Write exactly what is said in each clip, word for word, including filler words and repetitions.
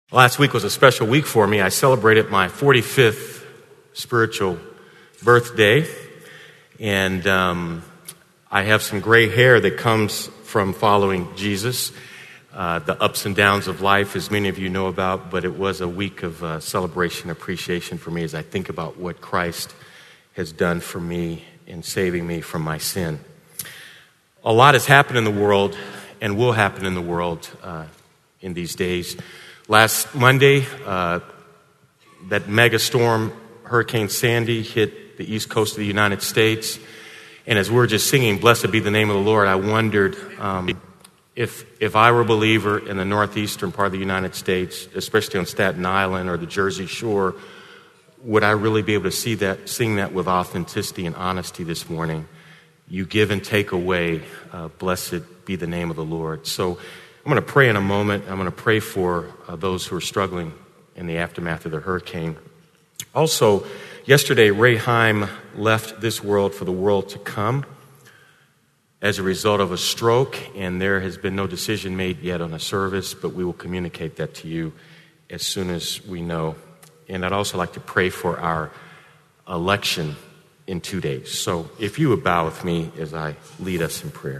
Last week was a special week for me. I celebrated my forty-fifth spiritual birthday, and um, I have some gray hair that comes from following Jesus, uh, the ups and downs of life, as many of you know about, but it was a week of uh, celebration, appreciation for me as I think about what Christ has done for me in saving me from my sin. A lot has happened in the world and will happen in the world uh, in these days. Last Monday, uh, that mega storm, Hurricane Sandy, hit the east coast of the United States. And as we're just singing, "Blessed be the name of the Lord," I wondered um, if if I were a believer in the northeastern part of the United States, especially on Staten Island or the Jersey Shore, would I really be able to see that, sing that with authenticity and honesty this morning? You give and take away, uh, blessed be the name of the Lord. So I'm going to pray in a moment. I'm going to pray for uh, those who are struggling in the aftermath of the hurricane. Also, yesterday, Ray Heim left this world for the world to come as a result of a stroke, and there has been no decision made yet on a service, but we will communicate that to you as soon as we know. And I'd also like to pray for our election in two days. So if you would bow with me as I lead us in prayer.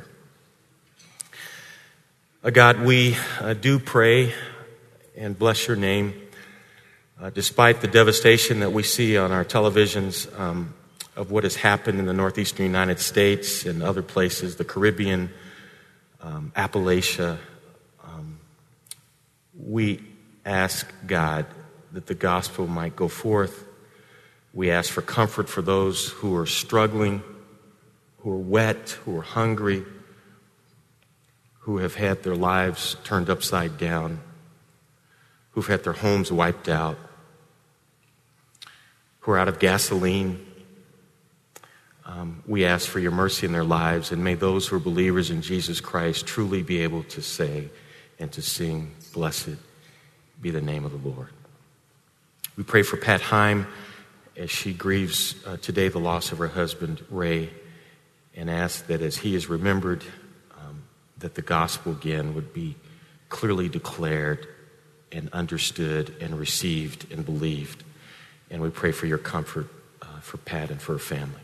Uh, God, we uh, do pray and bless your name. Uh, despite the devastation that we see on our televisions um, of what has happened in the northeastern United States and other places, the Caribbean, um, Appalachia, um, we ask, God, that the gospel might go forth. We ask for comfort for those who are struggling, who are wet, who are hungry, who have had their lives turned upside down, who've had their homes wiped out, who are out of gasoline. Um, we ask for your mercy in their lives, and may those who are believers in Jesus Christ truly be able to say and to sing, "Blessed be the name of the Lord." We pray for Pat Heim as she grieves uh, today the loss of her husband, Ray, and ask that as he is remembered, um, that the gospel again would be clearly declared and understood and received and believed. And we pray for your comfort uh, for Pat and for her family.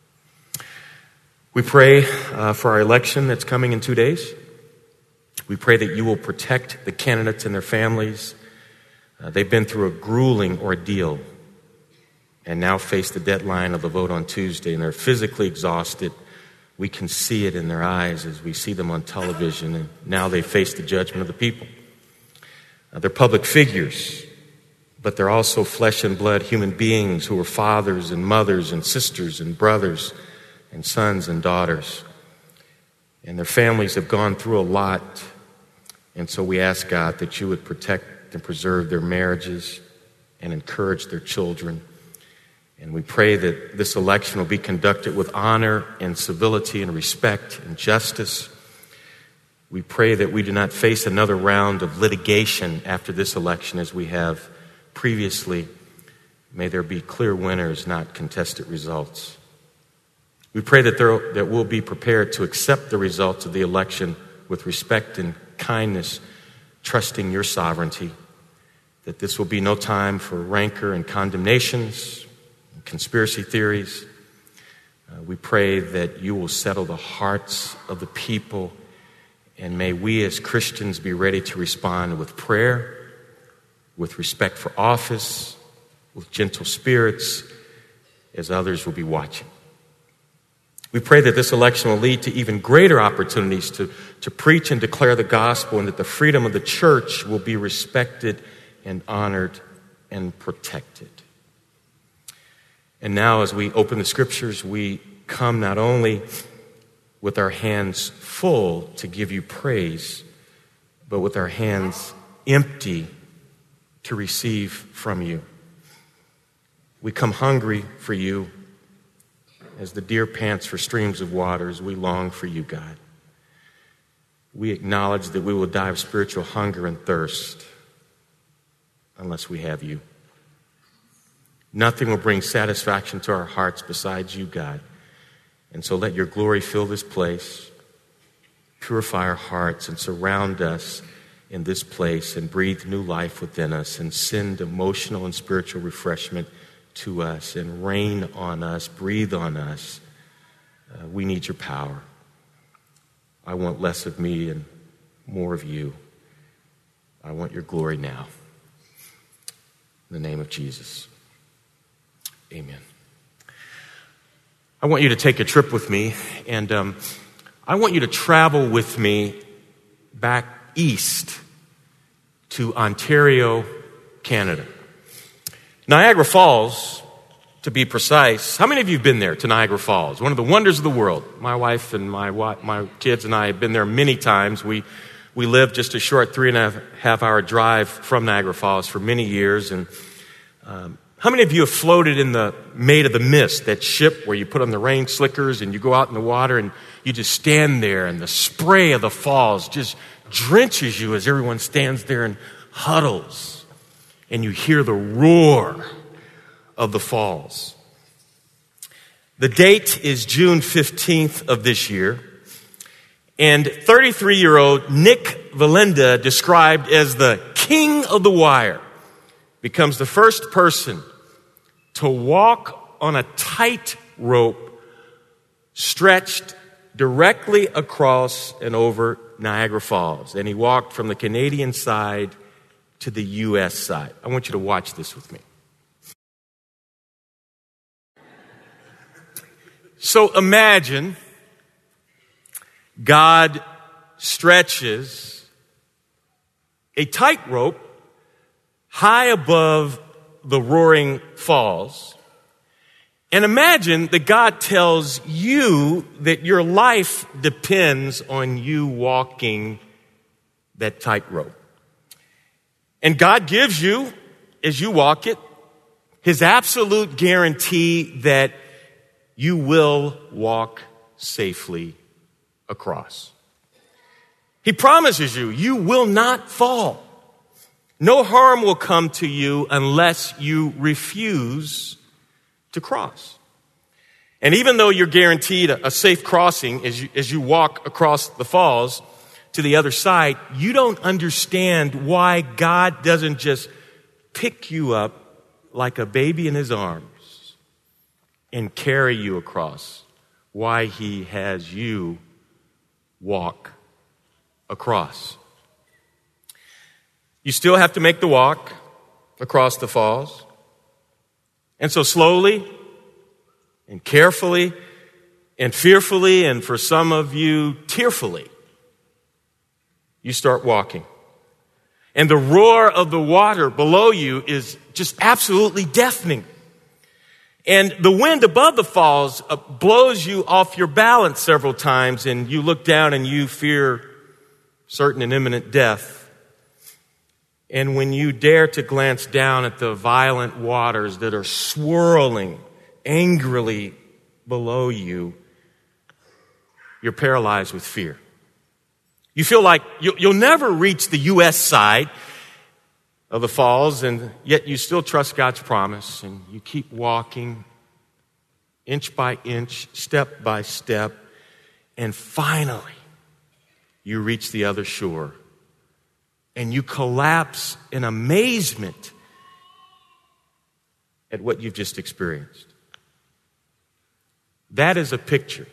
We pray uh, for our election that's coming in two days. We pray that you will protect the candidates and their families. Uh, they've been through a grueling ordeal and now face the deadline of the vote on Tuesday, and they're physically exhausted. We can see it in their eyes as we see them on television, and now they face the judgment of the people. Uh, they're public figures, but they're also flesh and blood human beings who are fathers and mothers and sisters and brothers and sons and daughters. And their families have gone through a lot, and so we ask, God, that you would protect and preserve their marriages and encourage their children. And we pray that this election will be conducted with honor and civility and respect and justice. We pray that we do not face another round of litigation after this election as we have previously. May there be clear winners, not contested results. We pray that, there, that we'll be prepared to accept the results of the election with respect and kindness, trusting your sovereignty, that this will be no time for rancor and condemnations, conspiracy theories. Uh, we pray that you will settle the hearts of the people, and may we as Christians be ready to respond with prayer, with respect for office, with gentle spirits, as others will be watching. We pray that this election will lead to even greater opportunities to, to preach and declare the gospel, and that the freedom of the church will be respected and honored and protected. And now as we open the scriptures, we come not only with our hands full to give you praise, but with our hands empty to receive from you. We come hungry for you as the deer pants for streams of waters. We long for you, God. We acknowledge that we will die of spiritual hunger and thirst unless we have you. Nothing will bring satisfaction to our hearts besides you, God. And so let your glory fill this place, purify our hearts, and surround us in this place and breathe new life within us and send emotional and spiritual refreshment to us and rain on us, breathe on us. Uh, we need your power. I want less of me and more of you. I want your glory now. In the name of Jesus. Amen. I want you to take a trip with me, and um, I want you to travel with me back east to Ontario, Canada. Niagara Falls, to be precise. How many of you have been there to Niagara Falls? One of the wonders of the world. My wife and my my kids and I have been there many times. We we lived just a short three and a half hour drive from Niagara Falls for many years. And um, how many of you have floated in the Maid of the Mist, that ship where you put on the rain slickers and you go out in the water and you just stand there and the spray of the falls just drenches you as everyone stands there and huddles and you hear the roar of the falls. The date is June fifteenth of this year, and thirty-three-year-old Nick Valinda, described as the king of the wire, becomes the first person to walk on a tightrope stretched directly across and over Niagara Falls. And he walked from the Canadian side to the U S side. I want you to watch this with me. So imagine God stretches a tightrope high above the roaring falls. And imagine that God tells you that your life depends on you walking that tightrope. And God gives you, as you walk it, his absolute guarantee that you will walk safely across. He promises you, you will not fall. No harm will come to you unless you refuse to cross. And even though you're guaranteed a, a safe crossing as you, as you walk across the falls to the other side, you don't understand why God doesn't just pick you up like a baby in his arms and carry you across, why he has you walk across. You still have to make the walk across the falls. And so slowly and carefully and fearfully, and for some of you, tearfully, you start walking. And the roar of the water below you is just absolutely deafening. And the wind above the falls blows you off your balance several times, and you look down and you fear certain and imminent death. And when you dare to glance down at the violent waters that are swirling angrily below you, you're paralyzed with fear. You feel like you'll never reach the U S side of the falls, and yet you still trust God's promise, and you keep walking inch by inch, step by step, and finally you reach the other shore, and you collapse in amazement at what you've just experienced. That is a picture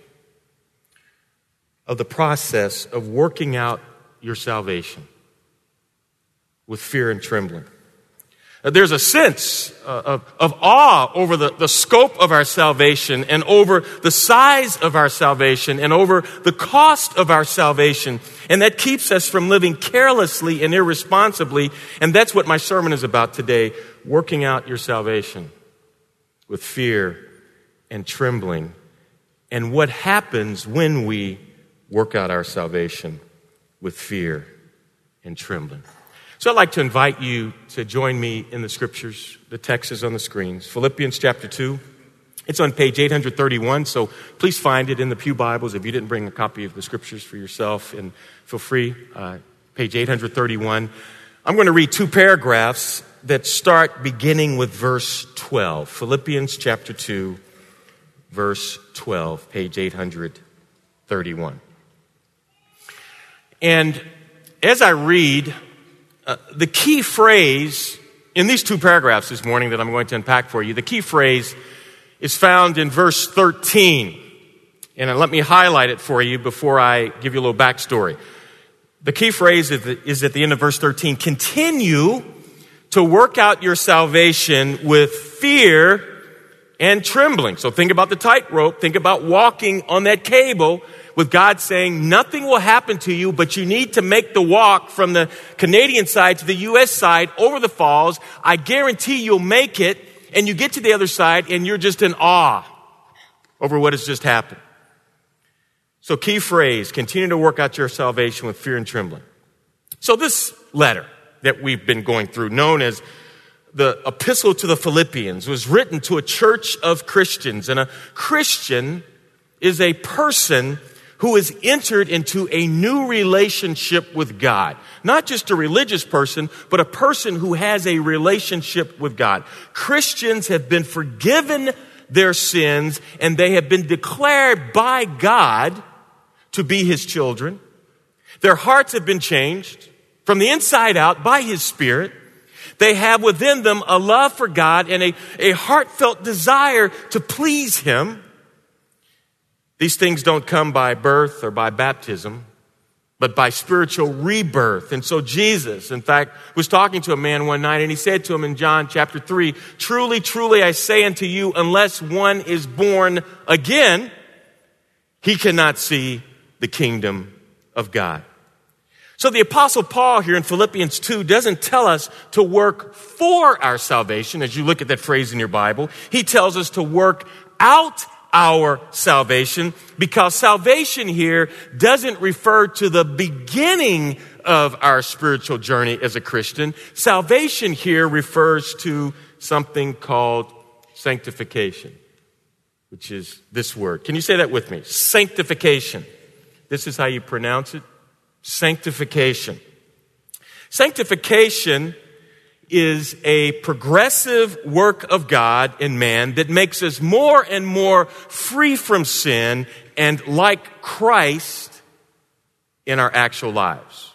of the process of working out your salvation with fear and trembling. There's a sense uh, of, of awe over the, the scope of our salvation, and over the size of our salvation, and over the cost of our salvation. And that keeps us from living carelessly and irresponsibly. And that's what my sermon is about today, working out your salvation with fear and trembling, and what happens when we work out our salvation with fear and trembling. So I'd like to invite you to join me in the scriptures. The text is on the screens. Philippians chapter two. It's on page eight thirty-one, so please find it in the Pew Bibles if you didn't bring a copy of the scriptures for yourself, and feel free, uh, page eight thirty-one. I'm going to read two paragraphs that start beginning with verse twelve. Philippians chapter two, verse twelve, page eight thirty-one. And as I read Uh, the key phrase in these two paragraphs this morning that I'm going to unpack for you, the key phrase is found in verse thirteen. And let me highlight it for you before I give you a little backstory. The key phrase is at the end of verse thirteen, continue to work out your salvation with fear and trembling. So think about the tightrope. Think about walking on that cable with God saying nothing will happen to you, but you need to make the walk from the Canadian side to the U S side over the falls. I guarantee you'll make it, and you get to the other side and you're just in awe over what has just happened. So key phrase, continue to work out your salvation with fear and trembling. So this letter that we've been going through, known as the Epistle to the Philippians, was written to a church of Christians. And a Christian is a person who has entered into a new relationship with God. Not just a religious person, but a person who has a relationship with God. Christians have been forgiven their sins, and they have been declared by God to be his children. Their hearts have been changed from the inside out by his Spirit. They have within them a love for God and a, a heartfelt desire to please him. These things don't come by birth or by baptism, but by spiritual rebirth. And so Jesus, in fact, was talking to a man one night, and he said to him in John chapter three, truly, truly, I say unto you, unless one is born again, he cannot see the kingdom of God. So the Apostle Paul here in Philippians two doesn't tell us to work for our salvation, as you look at that phrase in your Bible. He tells us to work out our salvation, because salvation here doesn't refer to the beginning of our spiritual journey as a Christian. Salvation here refers to something called sanctification, which is this word. Can you say that with me? Sanctification. This is how you pronounce it. Sanctification. Sanctification is a progressive work of God in man that makes us more and more free from sin and like Christ in our actual lives.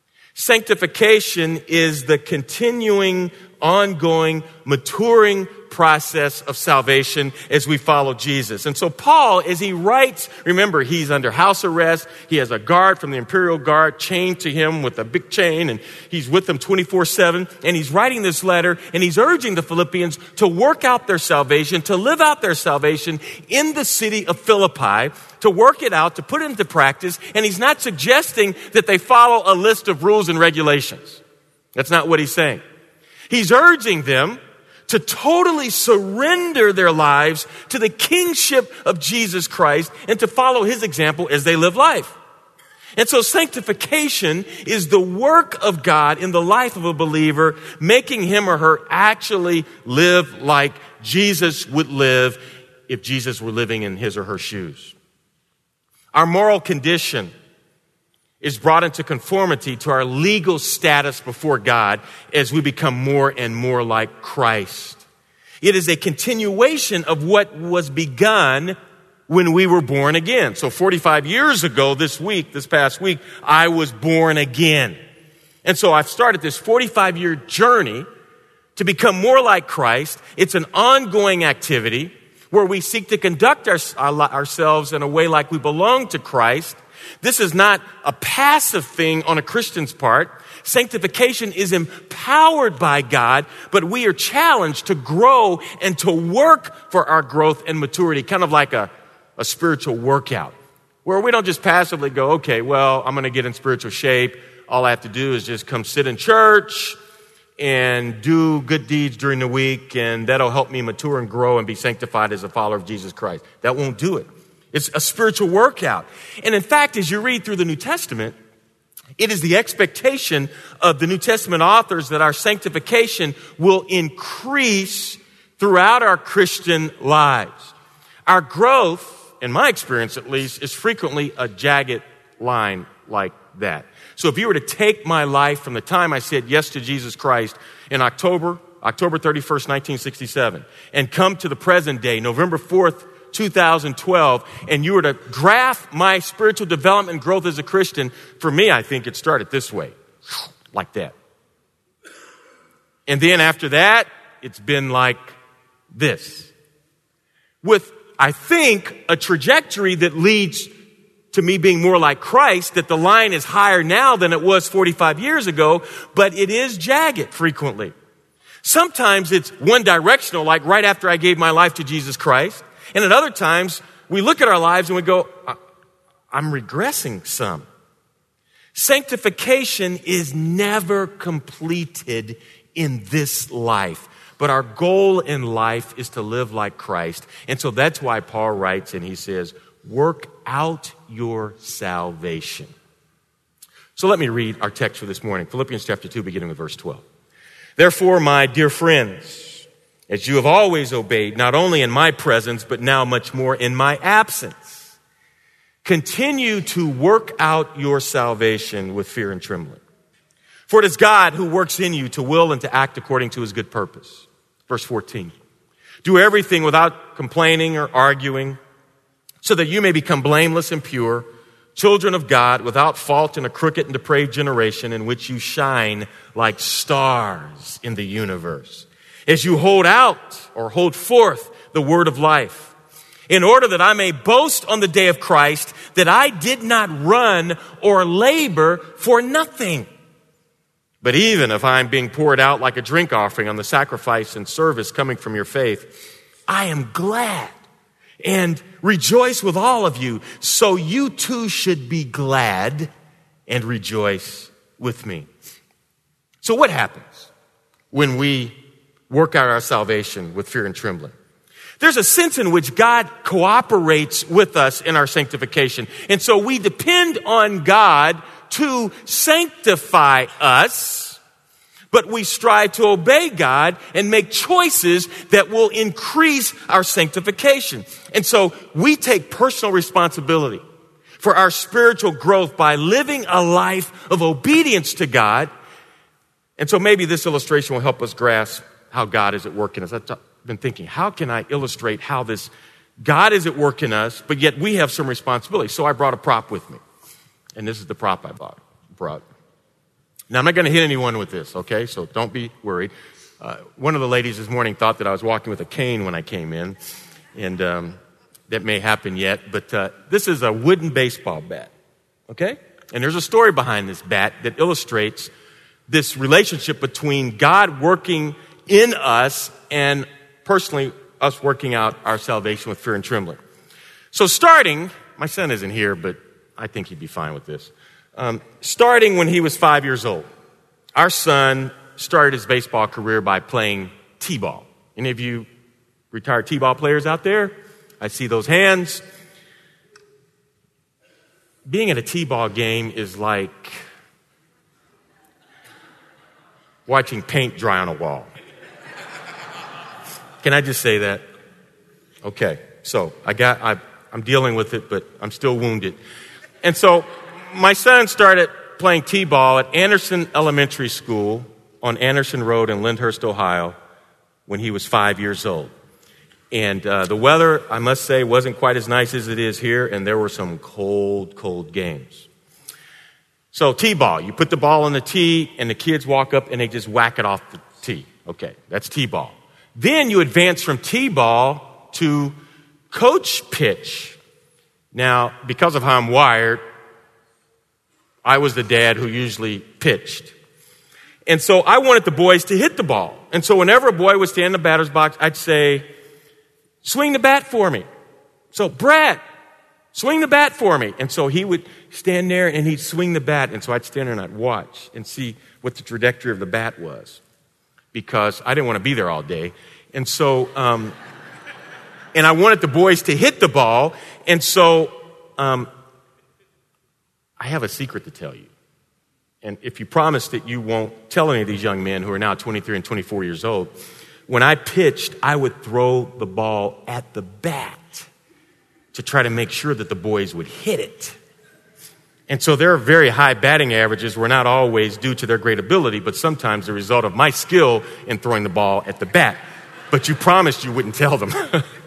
Sanctification is the continuing, ongoing, maturing process of salvation as we follow Jesus. And so Paul, as he writes, remember, he's under house arrest. He has a guard from the imperial guard chained to him with a big chain, and he's with them twenty-four seven. And he's writing this letter, and he's urging the Philippians to work out their salvation, to live out their salvation in the city of Philippi, to work it out, to put it into practice. And he's not suggesting that they follow a list of rules and regulations. That's not what he's saying. He's urging them to totally surrender their lives to the kingship of Jesus Christ and to follow his example as they live life. And so sanctification is the work of God in the life of a believer, making him or her actually live like Jesus would live if Jesus were living in his or her shoes. Our moral condition is brought into conformity to our legal status before God as we become more and more like Christ. It is a continuation of what was begun when we were born again. So forty-five years ago this week, this past week, I was born again. And so I've started this forty-five year journey to become more like Christ. It's an ongoing activity where we seek to conduct our, ourselves in a way like we belong to Christ. This is not a passive thing on a Christian's part. Sanctification is empowered by God, but we are challenged to grow and to work for our growth and maturity, kind of like a, a spiritual workout, where we don't just passively go, okay, well, I'm going to get in spiritual shape. All I have to do is just come sit in church and do good deeds during the week, and that'll help me mature and grow and be sanctified as a follower of Jesus Christ. That won't do it. It's a spiritual workout. And in fact, as you read through the New Testament, it is the expectation of the New Testament authors that our sanctification will increase throughout our Christian lives. Our growth, in my experience at least, is frequently a jagged line like that. So if you were to take my life from the time I said yes to Jesus Christ in October, October thirty-first, nineteen sixty-seven, and come to the present day, November fourth, two thousand twelve, and you were to graph my spiritual development and growth as a Christian, for me, I think it started this way, like that. And then after that, it's been like this. With, I think, a trajectory that leads to me being more like Christ, that the line is higher now than it was forty-five years ago, but it is jagged frequently. Sometimes it's one directional, like right after I gave my life to Jesus Christ. And at other times, we look at our lives and we go, I'm regressing some. Sanctification is never completed in this life. But our goal in life is to live like Christ. And so that's why Paul writes and he says, work out your salvation. So let me read our text for this morning. Philippians chapter two, beginning with verse twelve. Therefore, my dear friends, as you have always obeyed, not only in my presence, but now much more in my absence, continue to work out your salvation with fear and trembling. For it is God who works in you to will and to act according to his good purpose. Verse fourteen. Do everything without complaining or arguing, so that you may become blameless and pure, children of God, without fault in a crooked and depraved generation in which you shine like stars in the universe, as you hold out or hold forth the word of life, in order that I may boast on the day of Christ that I did not run or labor for nothing. But even if I'm being poured out like a drink offering on the sacrifice and service coming from your faith, I am glad and rejoice with all of you. So you too should be glad and rejoice with me. So what happens when we work out our salvation with fear and trembling? There's a sense in which God cooperates with us in our sanctification. And so we depend on God to sanctify us, but we strive to obey God and make choices that will increase our sanctification. And so we take personal responsibility for our spiritual growth by living a life of obedience to God. And so maybe this illustration will help us grasp how God is at work in us. I've been thinking, how can I illustrate how this God is at work in us, but yet we have some responsibility? So I brought a prop with me. And this is the prop I bought, brought. Now, I'm not going to hit anyone with this, okay? So don't be worried. Uh, one of the ladies this morning thought that I was walking with a cane when I came in. And um, that may happen yet. But uh, this is a wooden baseball bat, okay? And there's a story behind this bat that illustrates this relationship between God working in us and personally us working out our salvation with fear and trembling. So starting, my son isn't here, but I think he'd be fine with this. Um, starting when he was five years old, our son started his baseball career by playing t-ball. Any of you retired t-ball players out there? I see those hands. Being at a t-ball game is like watching paint dry on a wall. Can I just say that? Okay, so I got, I, I'm dealing with it, but I'm still wounded. And so my son started playing t-ball at Anderson Elementary School on Anderson Road in Lyndhurst, Ohio, when he was five years old. And uh, the weather, I must say, wasn't quite as nice as it is here, and there were some cold, cold games. So t-ball, you put the ball on the tee, and the kids walk up and they just whack it off the tee. Okay, that's t-ball. Then you advance from t-ball to coach pitch. Now, because of how I'm wired, I was the dad who usually pitched. And so I wanted the boys to hit the ball. And so whenever a boy would stand in the batter's box, I'd say, swing the bat for me. So, Brad, swing the bat for me. And so he would stand there and he'd swing the bat. And so I'd stand there and I'd watch and see what the trajectory of the bat was, because I didn't want to be there all day. And so, um, and I wanted the boys to hit the ball. And so, um, I have a secret to tell you. And if you promise that you won't tell any of these young men who are now twenty-three and twenty-four years old, when I pitched, I would throw the ball at the bat to try to make sure that the boys would hit it. And so their very high batting averages were not always due to their great ability, but sometimes the result of my skill in throwing the ball at the bat. But you promised you wouldn't tell them.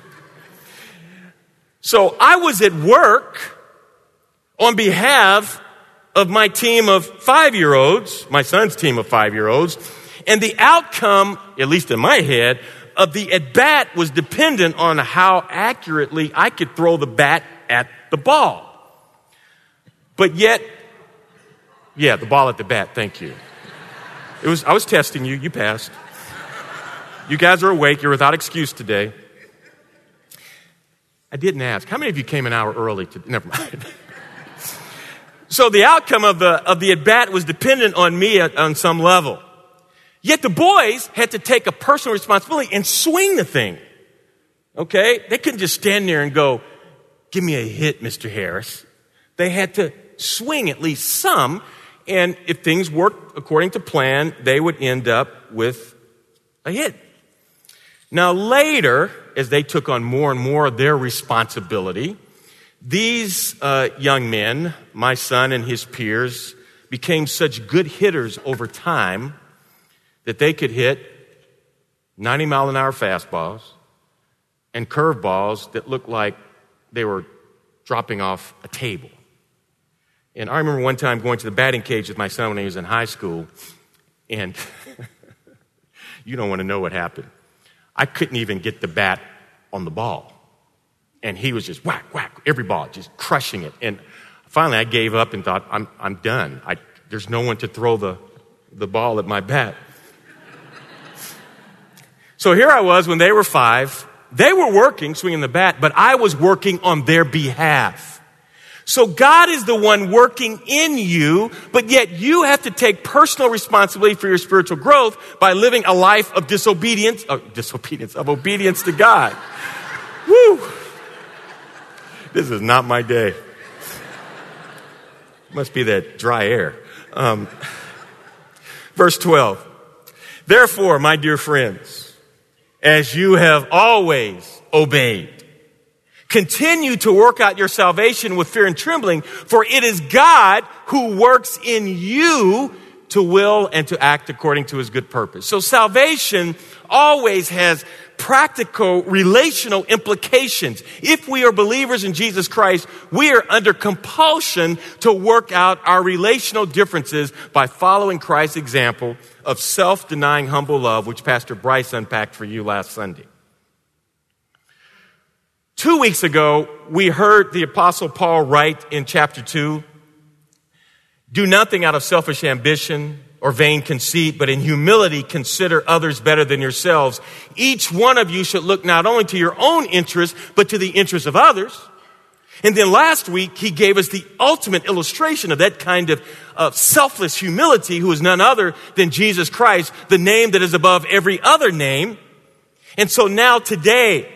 So I was at work on behalf of my team of five-year-olds, my son's team of five-year-olds, And the outcome, at least in my head, of the at-bat was dependent on how accurately I could throw the bat at the ball. But yet, yeah, the ball at the bat, thank you. It was, I was testing you, you passed. You guys are awake, you're without excuse today. I didn't ask. How many of you came an hour early to, never mind. So the outcome of the, of the at-bat was dependent on me at, on some level. Yet the boys had to take a personal responsibility and swing the thing. Okay? They couldn't just stand there and go, give me a hit, Mister Harris. They had to swing at least some, and if things worked according to plan, they would end up with a hit. Now later, as they took on more and more of their responsibility, these uh, young men, my son and his peers, became such good hitters over time that they could hit ninety mile an hour fastballs and curveballs that looked like they were dropping off a table. And I remember one time going to the batting cage with my son when he was in high school, and you don't want to know what happened. I couldn't even get the bat on the ball. And he was just whack, whack, every ball, just crushing it. And finally I gave up and thought, I'm I'm done. I, there's no one to throw the, the ball at my bat. So here I was when they were five. They were working, swinging the bat, but I was working on their behalf. So God is the one working in you, but yet you have to take personal responsibility for your spiritual growth by living a life of disobedience, oh, disobedience, of obedience to God. Woo! This is not my day. Must be that dry air. Um, verse twelve. Therefore, my dear friends, as you have always obeyed, continue to work out your salvation with fear and trembling, for it is God who works in you to will and to act according to his good purpose. So salvation always has practical relational implications. If we are believers in Jesus Christ, we are under compulsion to work out our relational differences by following Christ's example of self-denying humble love, which Pastor Bryce unpacked for you last Sunday. Two weeks ago, we heard the Apostle Paul write in chapter two, do nothing out of selfish ambition or vain conceit, but in humility consider others better than yourselves. Each one of you should look not only to your own interests, but to the interests of others. And then last week, he gave us the ultimate illustration of that kind of uh, selfless humility, who is none other than Jesus Christ, the name that is above every other name. And so now today,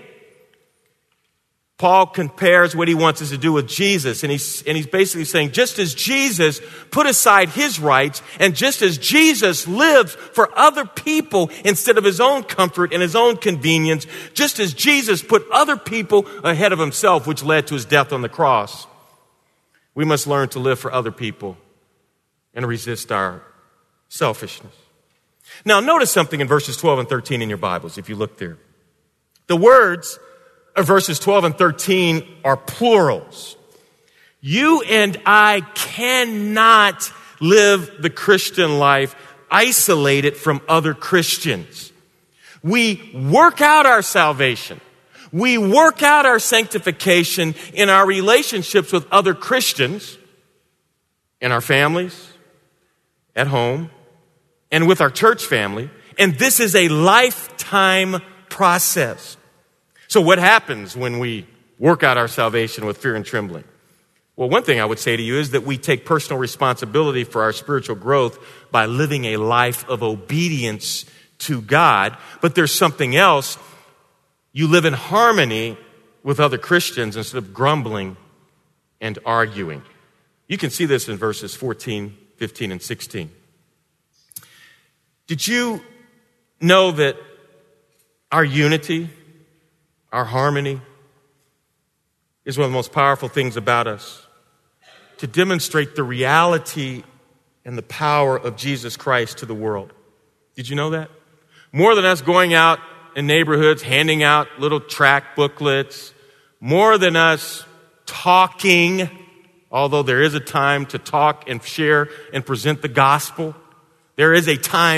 Paul compares what he wants us to do with Jesus, and he's, and he's basically saying, just as Jesus put aside his rights, and just as Jesus lived for other people instead of his own comfort and his own convenience, just as Jesus put other people ahead of himself, which led to his death on the cross, we must learn to live for other people and resist our selfishness. Now, notice something in verses twelve and thirteen in your Bibles, if you look there. The words of verses twelve and thirteen are plurals. You and I cannot live the Christian life isolated from other Christians. We work out our salvation. We work out our sanctification in our relationships with other Christians, in our families, at home, and with our church family. And this is a lifetime process. So what happens when we work out our salvation with fear and trembling? Well, one thing I would say to you is that we take personal responsibility for our spiritual growth by living a life of obedience to God. But there's something else. You live in harmony with other Christians instead of grumbling and arguing. You can see this in verses fourteen, fifteen, and sixteen. Did you know that our unity, our harmony, is one of the most powerful things about us? To demonstrate the reality and the power of Jesus Christ to the world. Did you know that? More than us going out in neighborhoods, handing out little tract booklets, more than us talking, although there is a time to talk and share and present the gospel, there is a time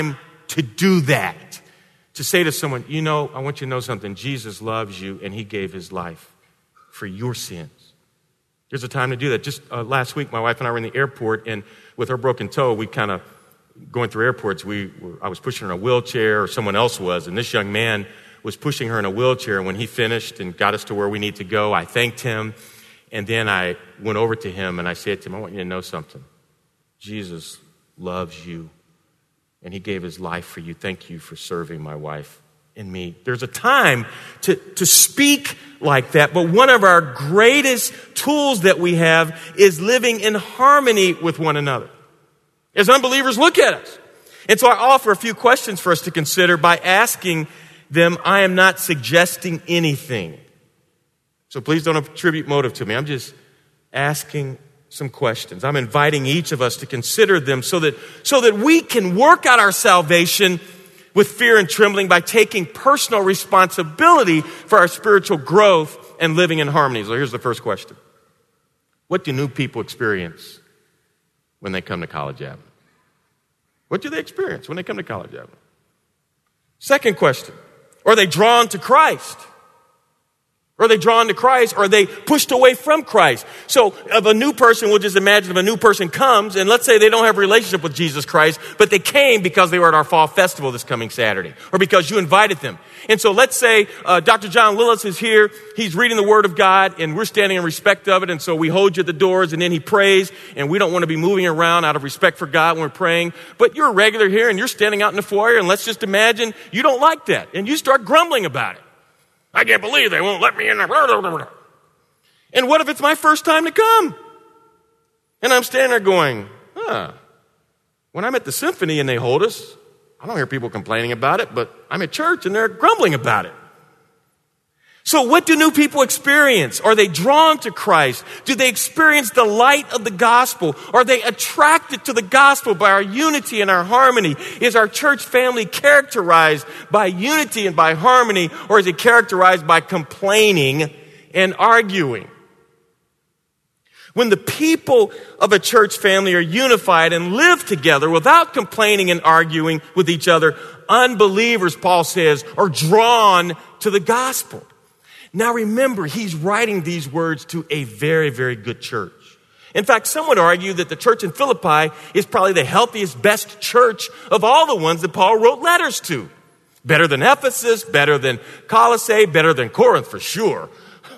to do that. To say to someone, you know, I want you to know something. Jesus loves you, and he gave his life for your sins. There's a time to do that. Just uh, last week, my wife and I were in the airport, and with her broken toe, we kind of, going through airports, we were, I was pushing her in a wheelchair, or someone else was, and this young man was pushing her in a wheelchair. And when he finished and got us to where we need to go, I thanked him, and then I went over to him, and I said to him, I want you to know something. Jesus loves you, and he gave his life for you. Thank you for serving my wife and me. There's a time to, to speak like that, but one of our greatest tools that we have is living in harmony with one another. As unbelievers look at us. And so I offer a few questions for us to consider by asking them, I am not suggesting anything. So please don't attribute motive to me. I'm just asking some questions. I'm inviting each of us to consider them so that, so that we can work out our salvation with fear and trembling by taking personal responsibility for our spiritual growth and living in harmony. So here's the first question. What do new people experience when they come to College Avenue? What do they experience when they come to College Avenue? Second question. Are they drawn to Christ? Are they drawn to Christ, or are they pushed away from Christ? So if a new person, we'll just imagine if a new person comes, and let's say they don't have a relationship with Jesus Christ, but they came because they were at our fall festival this coming Saturday, or because you invited them. And so let's say uh, Doctor John Lillis is here, he's reading the Word of God, and we're standing in respect of it, and so we hold you at the doors, and then he prays, and we don't want to be moving around out of respect for God when we're praying. But you're a regular here, and you're standing out in the foyer, and let's just imagine you don't like that, and you start grumbling about it. I can't believe they won't let me in there. And what if it's my first time to come? And I'm standing there going, huh, when I'm at the symphony and they hold us, I don't hear people complaining about it, but I'm at church and they're grumbling about it. So what do new people experience? Are they drawn to Christ? Do they experience the light of the gospel? Are they attracted to the gospel by our unity and our harmony? Is our church family characterized by unity and by harmony, or is it characterized by complaining and arguing? When the people of a church family are unified and live together without complaining and arguing with each other, unbelievers, Paul says, are drawn to the gospel. Now remember, he's writing these words to a very, very good church. In fact, some would argue that the church in Philippi is probably the healthiest, best church of all the ones that Paul wrote letters to. Better than Ephesus, better than Colossae, better than Corinth for sure.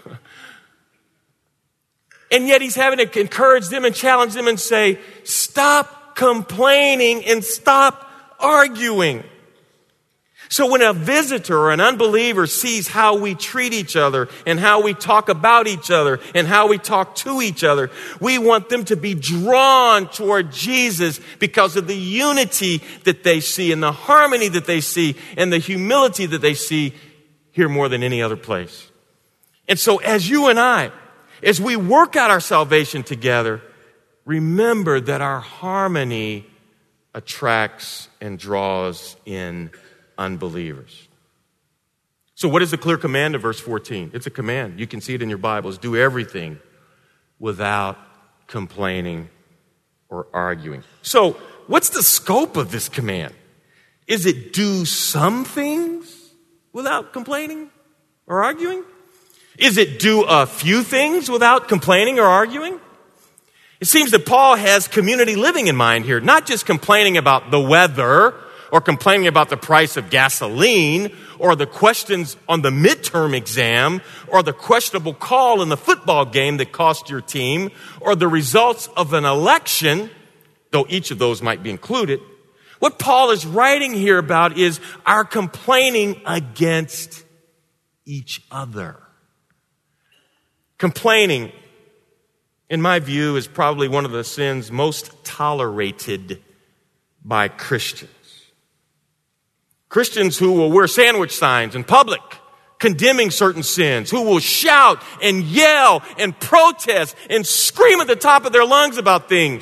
And yet he's having to encourage them and challenge them and say, stop complaining and stop arguing. So when a visitor or an unbeliever sees how we treat each other and how we talk about each other and how we talk to each other, we want them to be drawn toward Jesus because of the unity that they see and the harmony that they see and the humility that they see here more than any other place. And so as you and I, as we work out our salvation together, remember that our harmony attracts and draws in unbelievers. So what is the clear command of verse fourteen? It's a command. You can see it in your Bibles. Do everything without complaining or arguing. So what's the scope of this command? Is it do some things without complaining or arguing? Is it do a few things without complaining or arguing? It seems that Paul has community living in mind here, not just complaining about the weather or complaining about the price of gasoline, or the questions on the midterm exam, or the questionable call in the football game that cost your team, or the results of an election, though each of those might be included. What Paul is writing here about is our complaining against each other. Complaining, in my view, is probably one of the sins most tolerated by Christians. Christians who will wear sandwich signs in public, condemning certain sins, who will shout and yell and protest and scream at the top of their lungs about things,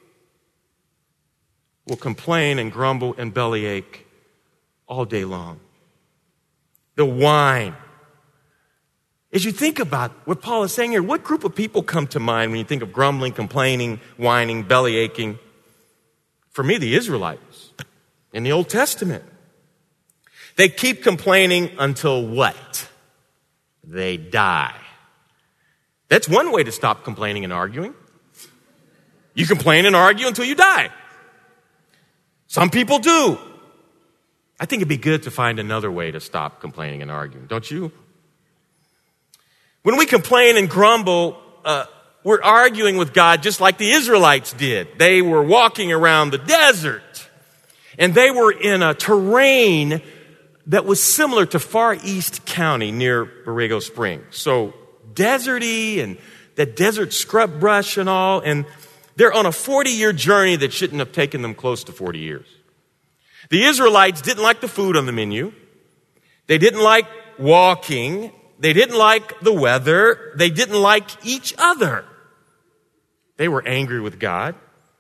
will complain and grumble and bellyache all day long. The whine. As you think about what Paul is saying here, what group of people come to mind when you think of grumbling, complaining, whining, bellyaching? For me, the Israelites. in the Old Testament. They keep complaining until what? They die. That's one way to stop complaining and arguing. You complain and argue until you die. Some people do. I think it'd be good to find another way to stop complaining and arguing, don't you? When we complain and grumble, uh, we're arguing with God just like the Israelites did. They were walking around the desert, and they were in a terrain that was similar to Far East County near Borrego Springs. So deserty and that desert scrub brush and all, and they're on a forty-year journey that shouldn't have taken them close to forty years. The Israelites didn't like the food on the menu. They didn't like walking. They didn't like the weather. They didn't like each other. They were angry with God.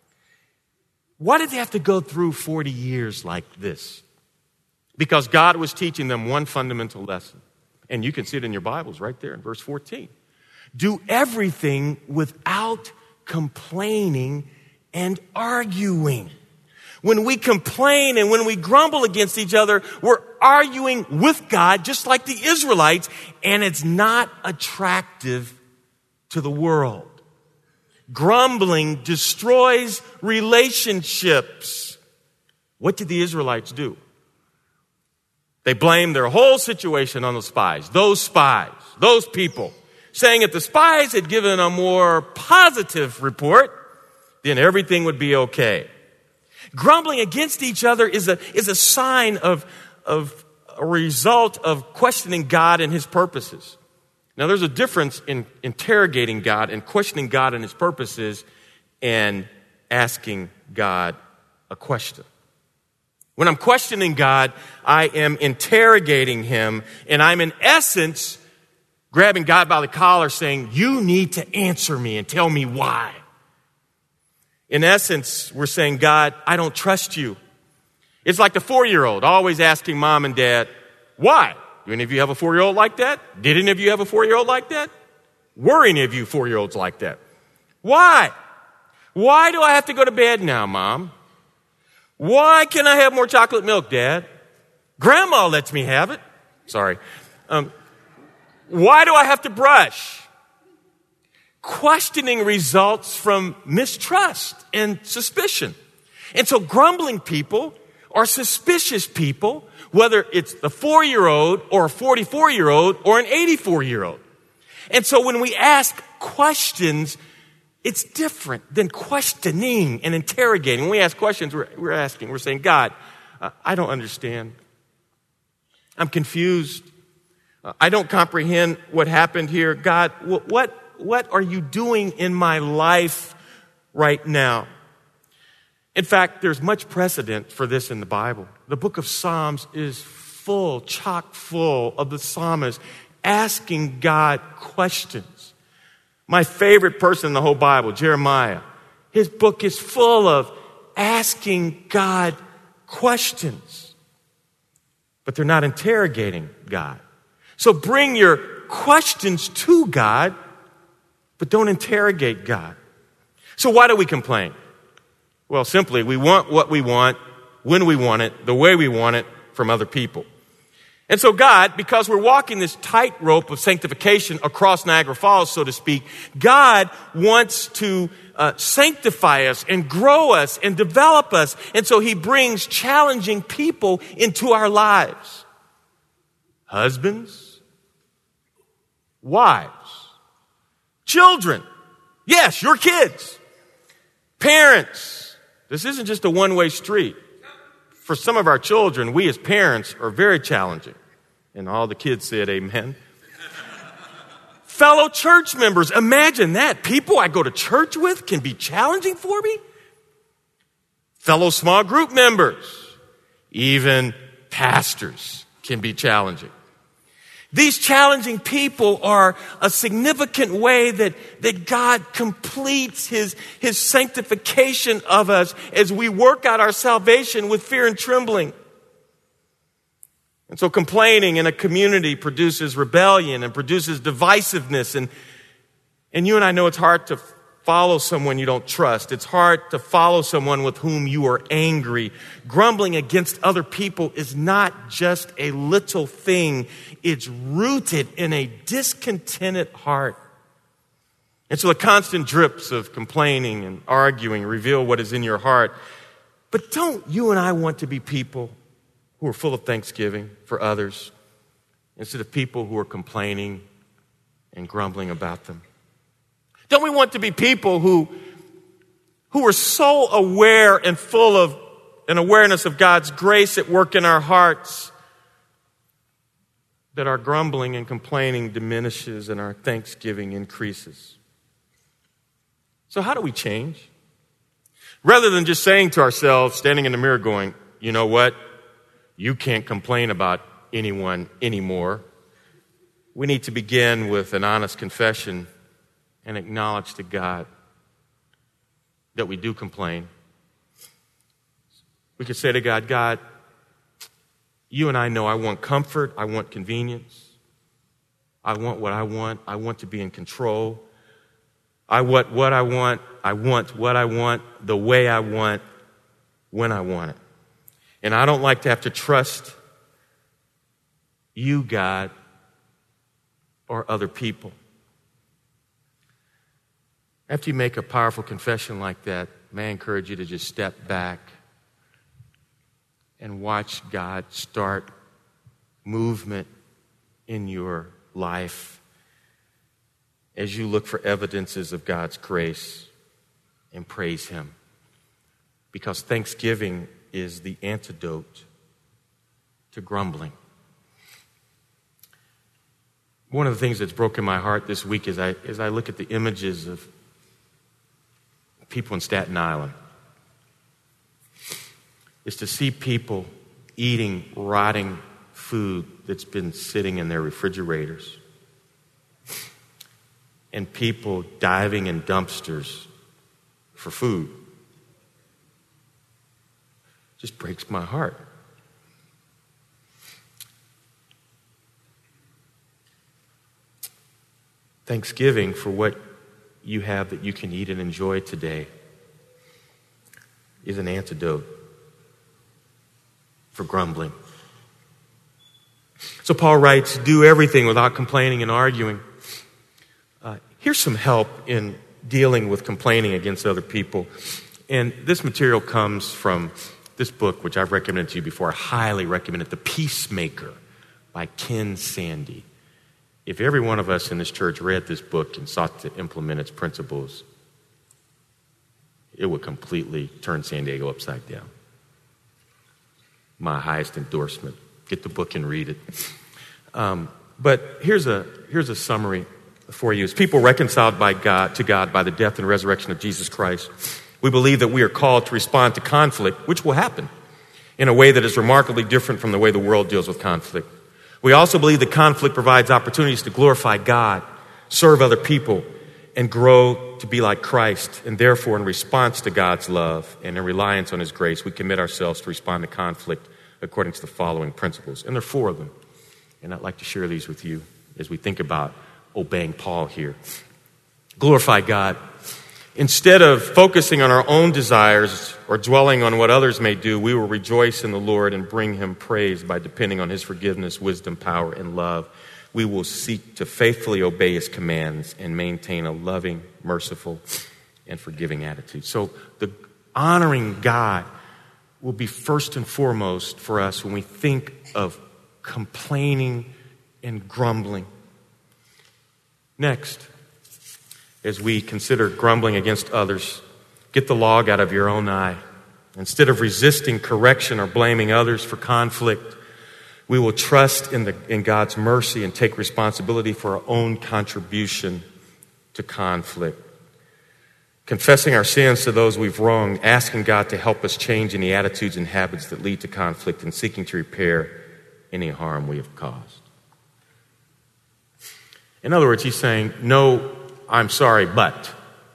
Why did they have to go through forty years like this? Because God was teaching them one fundamental lesson. And you can see it in your Bibles right there in verse fourteen. Do everything without complaining and arguing. When we complain and when we grumble against each other, we're arguing with God just like the Israelites, and it's not attractive to the world. Grumbling destroys relationships. What did the Israelites do? They blamed their whole situation on the spies, those spies, those people, saying if the spies had given a more positive report, then everything would be okay. Grumbling against each other is a, is a sign of, of a result of questioning God and his purposes. Now, there's a difference in interrogating God and questioning God and his purposes and asking God a question. When I'm questioning God, I am interrogating him, and I'm in essence grabbing God by the collar saying, you need to answer me and tell me why. In essence, we're saying, God, I don't trust you. It's like the four-year-old always asking mom and dad, why? Do any of you have a four-year-old like that? Did any of you have a four-year-old like that? Were any of you four-year-olds like that? Why? Why do I have to go to bed now, Mom? Why can't I have more chocolate milk, Dad? Grandma lets me have it. Sorry. Um, why do I have to brush? Questioning results from mistrust and suspicion. And so grumbling people are suspicious people, whether it's the four-year-old or a forty-four-year-old or an eighty-four-year-old. And so when we ask questions, it's different than questioning and interrogating. When we ask questions, we're, we're asking, we're saying, God, uh, I don't understand. I'm confused. Uh, I don't comprehend what happened here. God, wh- what, what are you doing in my life right now? In fact, there's much precedent for this in the Bible. The book of Psalms is full, chock full of the psalmist asking God questions. My favorite person in the whole Bible, Jeremiah, his book is full of asking God questions. But they're not interrogating God. So bring your questions to God, but don't interrogate God. So why do we complain? Well, simply, we want what we want, when we want it, the way we want it from other people. And so God, because we're walking this tightrope of sanctification across Niagara Falls, so to speak, God wants to uh, sanctify us and grow us and develop us. And so he brings challenging people into our lives. Husbands, wives, children. Yes, your kids. Parents. This isn't just a one-way street. For some of our children, we as parents are very challenging. And all the kids said amen. Fellow church members, imagine that. People I go to church with can be challenging for me. Fellow small group members, even pastors can be challenging. These challenging people are a significant way that, that God completes his, his sanctification of us as we work out our salvation with fear and trembling. And so complaining in a community produces rebellion and produces divisiveness. And, and you and I know it's hard to follow someone you don't trust. It's hard to follow someone with whom you are angry. Grumbling against other people is not just a little thing. It's rooted in a discontented heart. And so the constant drips of complaining and arguing reveal what is in your heart. But don't you and I want to be people who are full of thanksgiving for others instead of people who are complaining and grumbling about them? Don't we want to be people who, who are so aware and full of an awareness of God's grace at work in our hearts that our grumbling and complaining diminishes and our thanksgiving increases? So how do we change? Rather than just saying to ourselves, standing in the mirror going, you know what? You can't complain about anyone anymore. We need to begin with an honest confession and acknowledge to God that we do complain. We could say to God, God, you and I know I want comfort, I want convenience, I want what I want, I want to be in control. I want what I want, I want what I want, the way I want, when I want it. And I don't like to have to trust you, God, or other people. After you make a powerful confession like that, may I encourage you to just step back and watch God start movement in your life as you look for evidences of God's grace and praise Him. Because thanksgiving is the antidote to grumbling. One of the things that's broken my heart this week is I, as I look at the images of people in Staten Island, is to see people eating rotting food that's been sitting in their refrigerators, and people diving in dumpsters for food. Just breaks my heart. Thanksgiving for what you have that you can eat and enjoy today is an antidote for grumbling. So Paul writes, do everything without complaining and arguing. Uh, here's some help in dealing with complaining against other people. And this material comes from this book, which I've recommended to you before. I highly recommend it, The Peacemaker by Ken Sande. If every one of us in this church read this book and sought to implement its principles, it would completely turn San Diego upside down. My highest endorsement. Get the book and read it. Um, but here's a here's a summary for you. As people reconciled by God to God by the death and resurrection of Jesus Christ, we believe that we are called to respond to conflict, which will happen, in a way that is remarkably different from the way the world deals with conflict. We also believe that conflict provides opportunities to glorify God, serve other people, and grow to be like Christ. And therefore, in response to God's love and in reliance on His grace, we commit ourselves to respond to conflict according to the following principles. And there are four of them. And I'd like to share these with you as we think about obeying Paul here. Glorify God. Instead of focusing on our own desires or dwelling on what others may do, we will rejoice in the Lord and bring Him praise by depending on His forgiveness, wisdom, power, and love. We will seek to faithfully obey His commands and maintain a loving, merciful, and forgiving attitude. So the honoring God will be first and foremost for us when we think of complaining and grumbling. Next, as we consider grumbling against others, get the log out of your own eye. Instead of resisting correction or blaming others for conflict, we will trust in, the, in God's mercy and take responsibility for our own contribution to conflict. Confessing our sins to those we've wronged, asking God to help us change any attitudes and habits that lead to conflict, and seeking to repair any harm we have caused. In other words, he's saying, no, I'm sorry, but.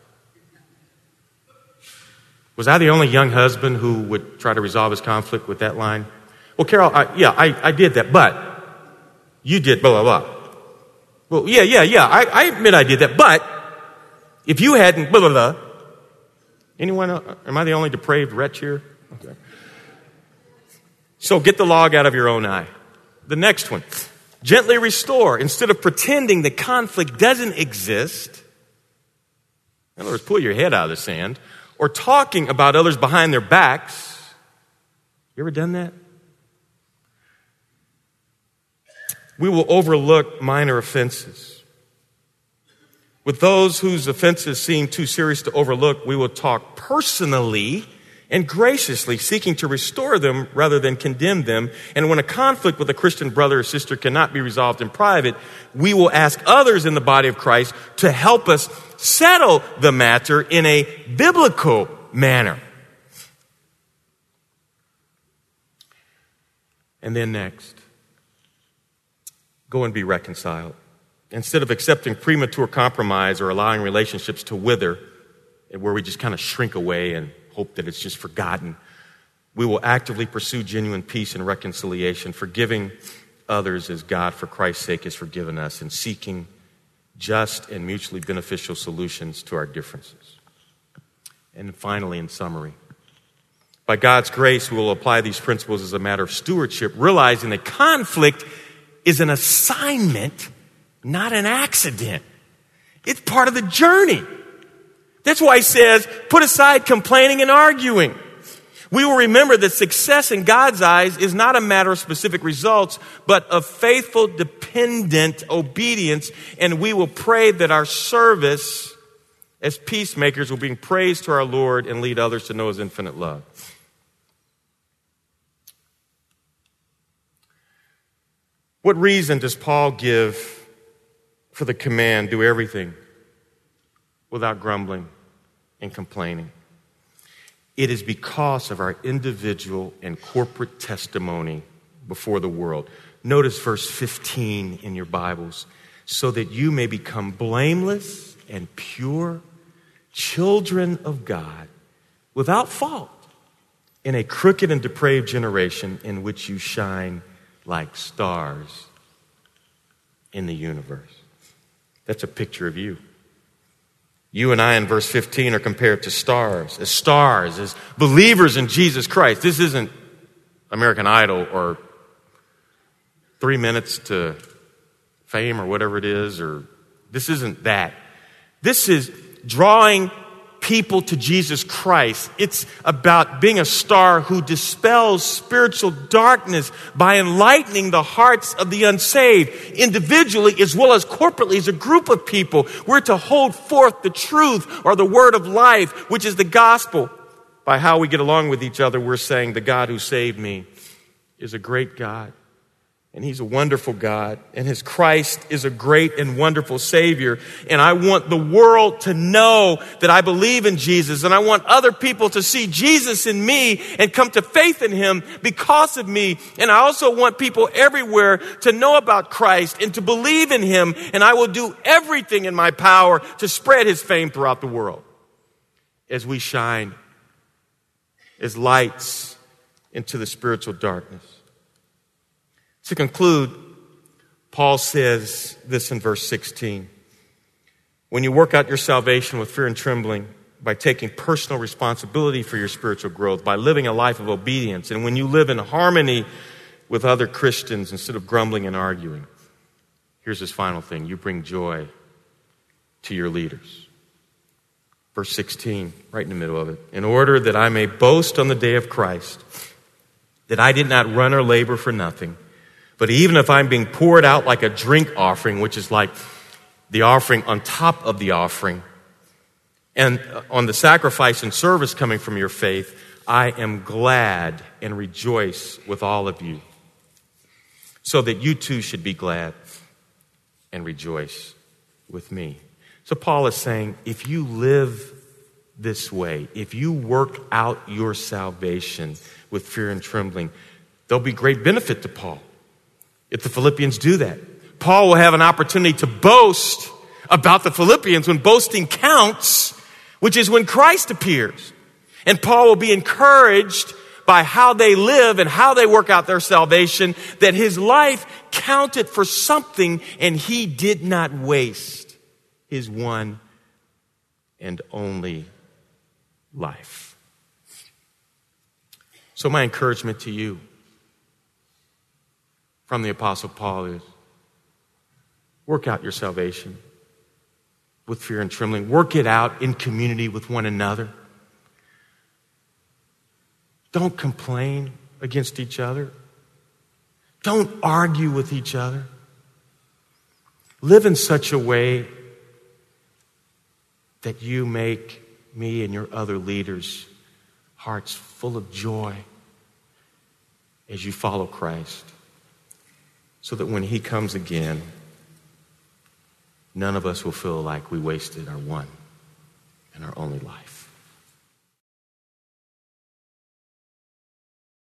Was I the only young husband who would try to resolve his conflict with that line? Well, Carol, I, yeah, I, I did that, but you did blah, blah, blah. Well, yeah, yeah, yeah, I, I admit I did that, but If you hadn't, blah, blah, blah. Anyone, am I the only depraved wretch here? Okay. So get the log out of your own eye. The next one, gently restore. Instead of pretending the conflict doesn't exist, in other words, pull your head out of the sand, or talking about others behind their backs. You ever done that? We will overlook minor offenses. With those whose offenses seem too serious to overlook, we will talk personally and graciously, seeking to restore them rather than condemn them. And when a conflict with a Christian brother or sister cannot be resolved in private, we will ask others in the body of Christ to help us settle the matter in a biblical manner. And then next, go and be reconciled. Instead of accepting premature compromise or allowing relationships to wither, where we just kind of shrink away and hope that it's just forgotten, we will actively pursue genuine peace and reconciliation, forgiving others as God, for Christ's sake, has forgiven us, and seeking just and mutually beneficial solutions to our differences. And finally, in summary, by God's grace, we will apply these principles as a matter of stewardship, realizing that conflict is an assignment, not an accident. It's part of the journey. That's why he says, put aside complaining and arguing. We will remember that success in God's eyes is not a matter of specific results, but of faithful, dependent obedience. And we will pray that our service as peacemakers will bring praise to our Lord and lead others to know his infinite love. What reason does Paul give for the command, do everything without grumbling and complaining? It is because of our individual and corporate testimony before the world. Notice verse fifteen in your Bibles. So that you may become blameless and pure, children of God, without fault, in a crooked and depraved generation in which you shine like stars in the universe. That's a picture of you. You and I in verse fifteen are compared to stars, as stars, as believers in Jesus Christ. This isn't American Idol or three minutes to fame or whatever it is, or this isn't that. This is drawing people to Jesus Christ. It's about being a star who dispels spiritual darkness by enlightening the hearts of the unsaved, individually as well as corporately as a group of people. We're to hold forth the truth or the word of life, which is the gospel. By how we get along with each other, we're saying the God who saved me is a great God. And he's a wonderful God. And his Christ is a great and wonderful Savior. And I want the world to know that I believe in Jesus. And I want other people to see Jesus in me and come to faith in him because of me. And I also want people everywhere to know about Christ and to believe in him. And I will do everything in my power to spread his fame throughout the world as we shine as lights into the spiritual darkness. To conclude, Paul says this in verse sixteen. When you work out your salvation with fear and trembling, by taking personal responsibility for your spiritual growth, by living a life of obedience, and when you live in harmony with other Christians instead of grumbling and arguing, here's his final thing. You bring joy to your leaders. Verse sixteen, right in the middle of it. In order that I may boast on the day of Christ, that I did not run or labor for nothing, but even if I'm being poured out like a drink offering, which is like the offering on top of the offering, and on the sacrifice and service coming from your faith, I am glad and rejoice with all of you, so that you too should be glad and rejoice with me. So Paul is saying, if you live this way, if you work out your salvation with fear and trembling, there'll be great benefit to Paul. If the Philippians do that, Paul will have an opportunity to boast about the Philippians when boasting counts, which is when Christ appears. And Paul will be encouraged by how they live and how they work out their salvation, that his life counted for something and he did not waste his one and only life. So my encouragement to you from the Apostle Paul is, work out your salvation with fear and trembling. Work it out in community with one another. Don't complain against each other. Don't argue with each other. Live in such a way that you make me and your other leaders' hearts full of joy as you follow Christ, so that when he comes again, none of us will feel like we wasted our one and our only life.